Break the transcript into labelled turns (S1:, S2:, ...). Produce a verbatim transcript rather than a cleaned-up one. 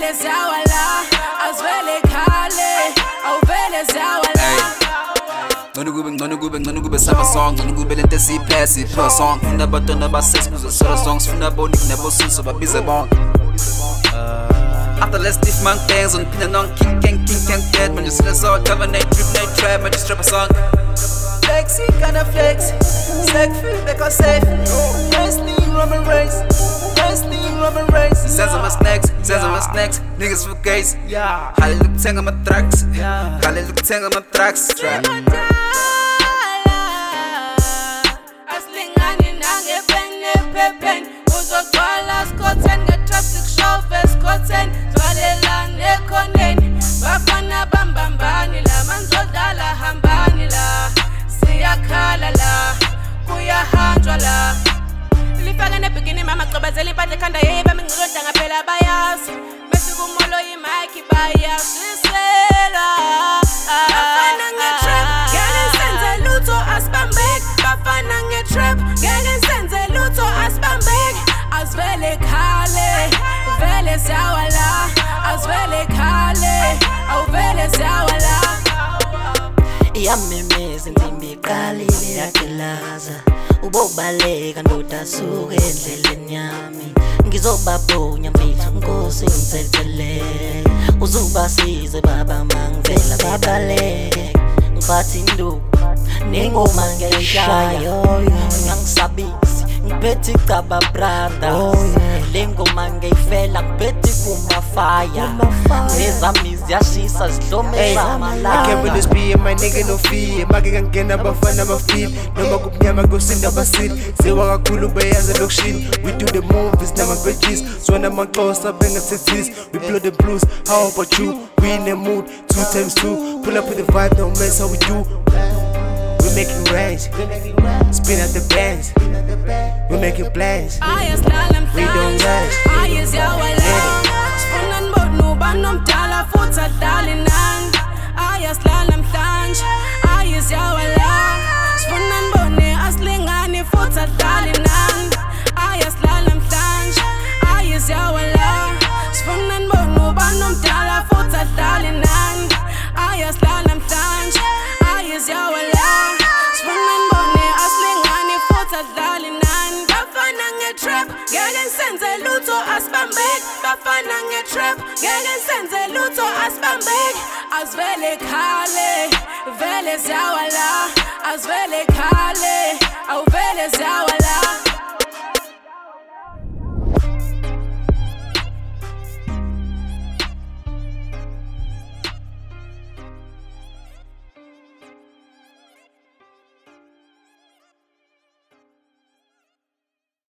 S1: awuvele ziyawala azivele khale awuvele ziyawala
S2: Ngcono kube ngcono kube ngcono kube saba song ngcono kube lento esiyiphasi pro song funa abantwana basesi kuze solo songs funa abonic nabosunso babize bonke After let's stiff man things on pin and king king king king dead man just let's all cover night trip night trap man just drop a song Flexi kinda flex Slack feel back on safe Nicely Roman race Nicely Roman race Says I'm a snacks Says I'm a snacks Niggas for gays Yeah Halle look tang on my tracks Yeah Halle look tang on my tracks Trap
S1: Aslingani nange penne pepen Uzogwala skoten Nge-traffic chauffeur skoten Zwalelane ekhoneni Bafana bambambani la Manzodala hambani la Siyakhala la Kuyahanjwa la Lifaka nebhikini mama gcobazela impandla ekhanda yeba mingciloda ngaphela bayazi Bese kumolo imike bayashisela Bafana nge-trap ngeke senze lutho asibambeki Bafana nge-trap ngeke senze lutho asibambeki Azivele khale vele ziyawala Azivele khale awuvele ziyawala
S3: Iyamemeza insimbi iqalile yagqilaza Ubobaleka ndoda suke endleleni yami Ngizobabhonya mfethu Nkosi ngithelele Uzubasize baba mangivela babaleke Ngiphatha induku nengoma ngiyishaya Ngangisabisi ngiphethe icaba brother Le ngoma ngiyifela ngiphethe kumafaya Nezami ziyashisa zihlome zamalanga
S4: I can't really speed, my nigga no fear Make ngangena bafana bafeel Noma kumnyama kusinda basili Sewa kakhulu beyaza lokshini We do the movies, nama veggies Swana manxosa benga tethis We blow the blues, how about you? We in the mood, two times two Pull up with the vibe, don't mess how we do We making range Spin out the bands We making plans We don't rush
S1: Aye ziyawala Sifuna nibonu banomdala futhi adlala inani Aye silala namhlanje Aye ziyawala Sifuna nibone asilingani futhi adlala inani Aye silala namhlanje Aye ziyawala Sifuna nibone banomdala futhi adlala inani Aye silala namhlanje Aye ziyawala Sifuna nibone asilingani futhi adlala inani Bafana nge-trap ngeke senze lutho asibambeki Bafana nge-trap ngeke senze lutho asibambeki Azivele khale vele ziyawala Azivele khale awuvele ziyawala